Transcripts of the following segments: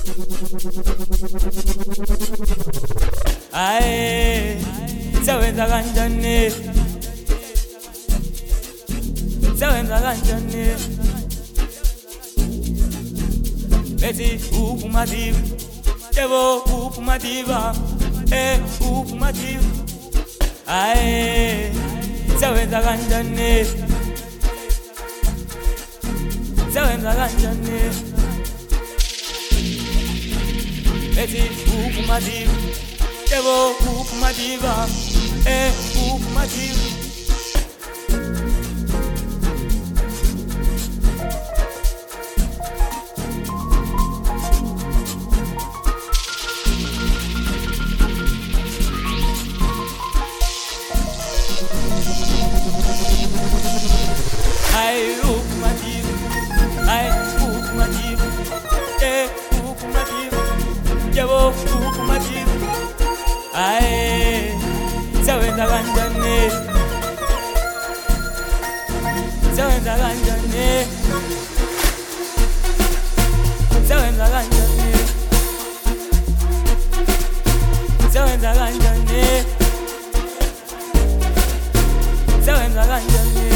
Aye, sewenza kanjani? Sewenza kanjani? Beti uphuma diva, yebo uphuma diva, uphuma diva. Aye, sewenza kanjani? Sewenza kanjani? Beti uphuma diva, yebo uphuma diva, uphuma diva. Ay, uphuma diva, ay, uphuma diva, uphuma diva, yebo uphuma diva. Ay, sewenza kanjani? Sewenza kanjani? Sewenza kanjani? Sewenza kanjani? Sewenza kanjani?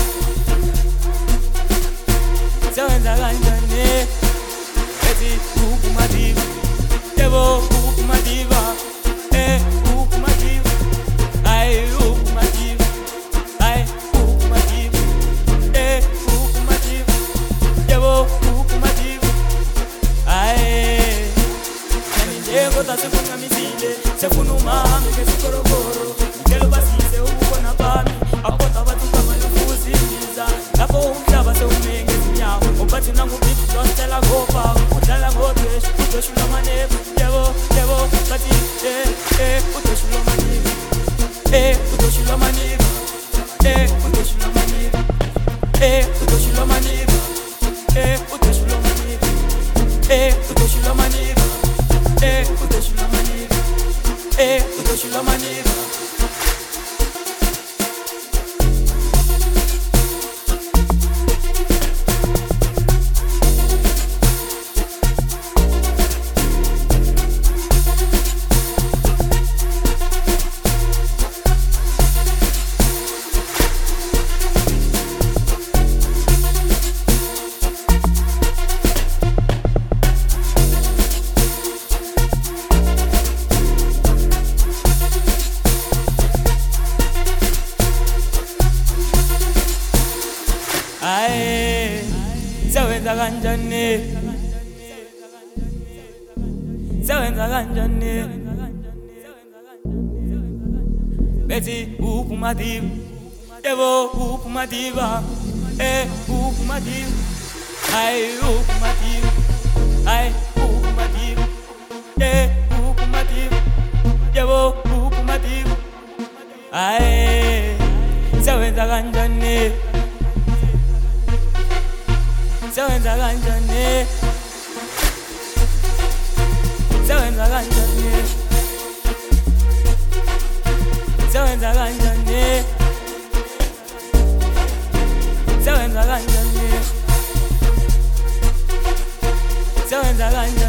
Sewenza kanjani? Eti uphuma diva, yebo uphuma diva, uphuma diva. Ay, uphuma diva, ay, uphuma diva, uphuma diva, yebo uphuma diva. Ay, njengo tasifuna misile, sefuna umami ngesikorokoro, ngelo basise ukubona bami, akota bathu kamayofuziliza, lapho umhlaba sewumenge zinyawo, obathi nangubithi dostela ngoba, udlala ngodwesh, udweshula manebe, yebo, bathi, udweshula manebe, udweshula manebe, udweshula manebe, udweshula manebe, udweshula manebe, udweshula manebe, udweshula manebe, udweshula manebe. Aye, sewenza kanjani? Sewenza kanjani? Beti uphuma diva, yebo uphuma diva, uphuma diva. Ay, uphuma diva, ay, uphuma diva, uphuma diva, yebo uphuma diva. Ay, sewenza kanjani? Sewenza kanjani? Sewenza kanjani? Sewenza kanjani? Sewenza kanjani? Sewenza kanjani?